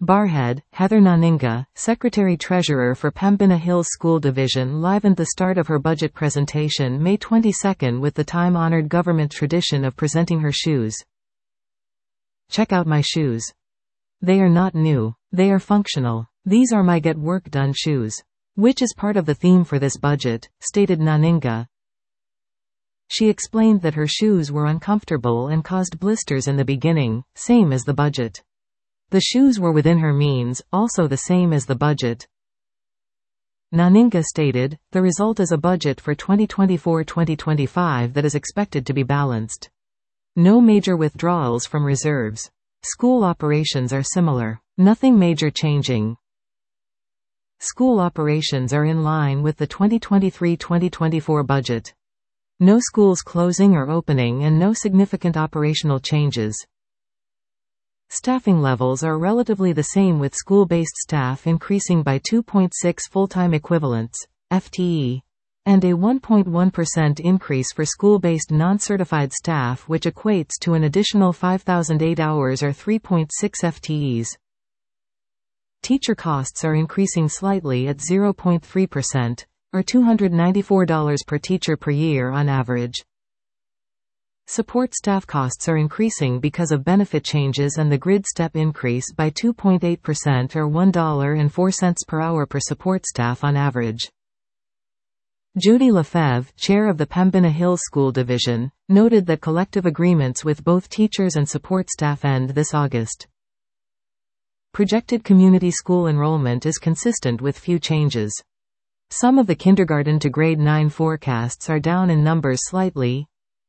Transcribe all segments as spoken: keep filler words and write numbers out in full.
Barhead, Heather Naninga, Secretary-Treasurer for Pembina Hills School Division, livened the start of her budget presentation May twenty-second with the time-honored government tradition of presenting her shoes. Check out my shoes. They are not new. They are functional. These are my get work done shoes. Which is part of the theme for this budget, stated Naninga. She explained that her shoes were uncomfortable and caused blisters in the beginning, same as the budget. The shoes were within her means, also the same as the budget. Naninga stated, the result is a budget for twenty twenty-four to twenty twenty-five that is expected to be balanced. No major withdrawals from reserves. School operations are similar. Nothing major changing. School operations are in line with the twenty twenty-three to twenty twenty-four budget. No schools closing or opening and no significant operational changes. Staffing levels are relatively the same, with school-based staff increasing by two point six full-time equivalents, F T E, and a one point one percent increase for school-based non-certified staff, which equates to an additional five thousand eight hours or three point six F T Es. Teacher costs are increasing slightly at zero point three percent, or two hundred ninety-four dollars per teacher per year on average. Support staff costs are increasing because of benefit changes and the grid step increase by two point eight percent or one dollar and four cents per hour per support staff on average. Judy Lefebvre, chair of the Pembina Hills School Division, noted that collective agreements with both teachers and support staff end this August. Projected community school enrollment is consistent with few changes. Some of the kindergarten to grade nine forecasts are down in numbers slightly.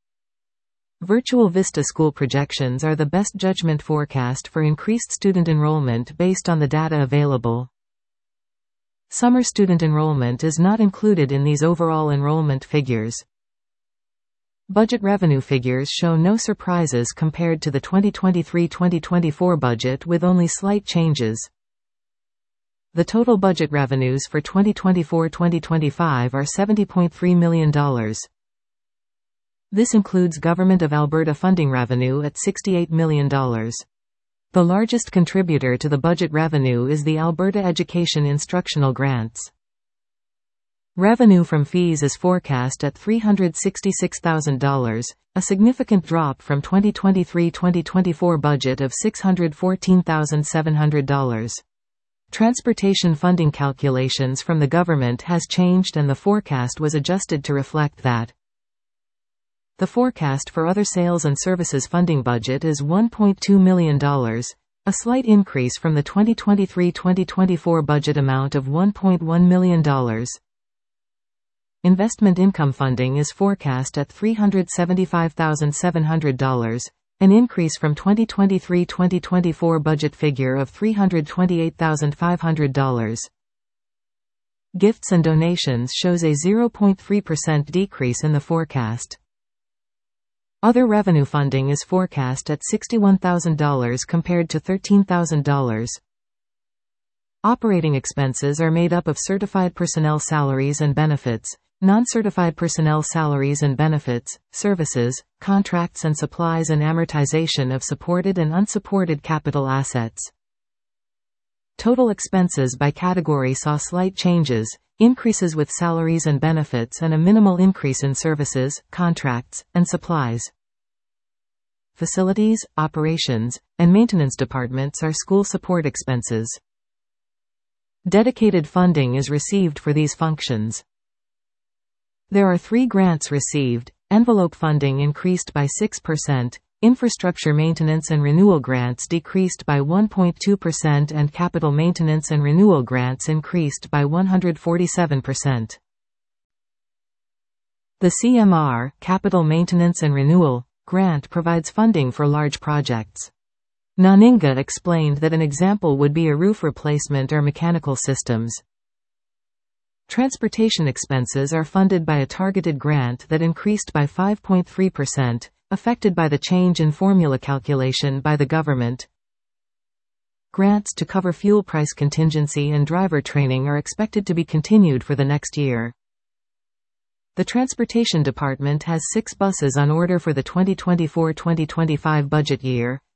Virtual Vista School projections are the best judgment forecast for increased student enrollment based on the data available. Summer student enrollment is not included in these overall enrollment figures. Budget revenue figures show no surprises compared to the twenty twenty-three to twenty twenty-four budget, with only slight changes. The total budget revenues for twenty twenty-four to twenty twenty-five are seventy point three million dollars. This includes Government of Alberta funding revenue at sixty-eight million dollars. The largest contributor to the budget revenue is the Alberta Education Instructional Grants. Revenue from fees is forecast at three hundred sixty-six thousand dollars, a significant drop from twenty twenty-three to twenty twenty-four budget of six hundred fourteen thousand seven hundred dollars. Transportation funding calculations from the government has changed and the forecast was adjusted to reflect that. The forecast for other sales and services funding budget is one point two million dollars, a slight increase from the twenty twenty-three to twenty twenty-four budget amount of one point one million dollars. Investment income funding is forecast at three hundred seventy-five thousand seven hundred dollars, an increase from twenty twenty-three to twenty twenty-four budget figure of three hundred twenty-eight thousand five hundred dollars. Gifts and donations shows a zero point three percent decrease in the forecast. Other revenue funding is forecast at sixty-one thousand dollars compared to thirteen thousand dollars. Operating expenses are made up of certified personnel salaries and benefits, non-certified personnel salaries and benefits, services, contracts and supplies, and amortization of supported and unsupported capital assets. Total expenses by category saw slight changes, increases with salaries and benefits and a minimal increase in services, contracts, and supplies. Facilities, operations, and maintenance departments are school support expenses. Dedicated funding is received for these functions. There are three grants received. Envelope funding increased by six percent, infrastructure maintenance and renewal grants decreased by one point two percent, and capital maintenance and renewal grants increased by one hundred forty-seven percent. The C M R, Capital Maintenance and Renewal, grant provides funding for large projects. Naninga explained that an example would be a roof replacement or mechanical systems. Transportation expenses are funded by a targeted grant that increased by five point three percent, affected by the change in formula calculation by the government. Grants to cover fuel price contingency and driver training are expected to be continued for the next year. The Transportation Department has six buses on order for the twenty twenty-four to twenty twenty-five budget year,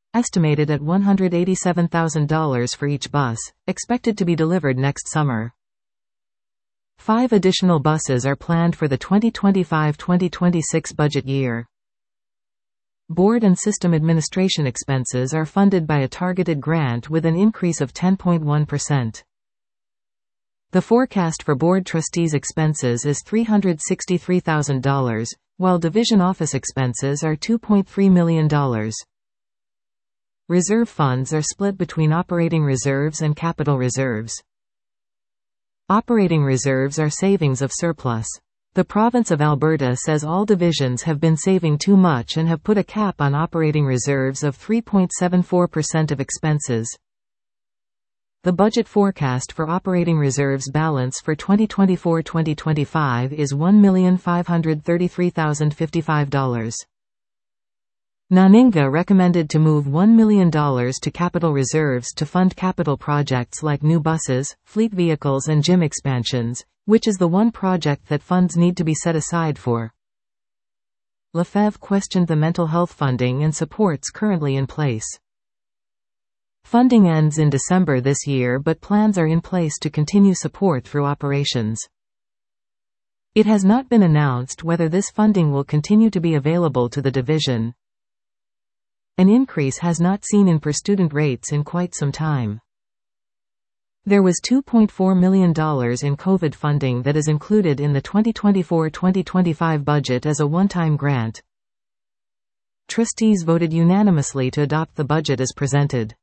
estimated at one hundred eighty-seven thousand dollars for each bus, expected to be delivered next summer. Five additional buses are planned for the twenty twenty-five twenty twenty-six budget year. Board and system administration expenses are funded by a targeted grant with an increase of ten point one percent. The forecast for board trustees' expenses is three hundred sixty-three thousand dollars, while division office expenses are two point three million dollars. Reserve funds are split between operating reserves and capital reserves. Operating reserves are savings of surplus. The province of Alberta says all divisions have been saving too much and have put a cap on operating reserves of three point seven four percent of expenses. The budget forecast for operating reserves balance for twenty twenty-four twenty twenty-five is one million five hundred thirty-three thousand fifty-five dollars. NANINGA recommended to move one million dollars to capital reserves to fund capital projects like new buses, fleet vehicles and gym expansions, which is the one project that funds need to be set aside for. Lefebvre questioned the mental health funding and supports currently in place. Funding ends in December this year, but plans are in place to continue support through operations. It has not been announced whether this funding will continue to be available to the division. An increase has not seen in per student rates in quite some time. There was two point four million dollars in COVID funding that is included in the twenty twenty-four twenty twenty-five budget as a one-time grant. Trustees voted unanimously to adopt the budget as presented.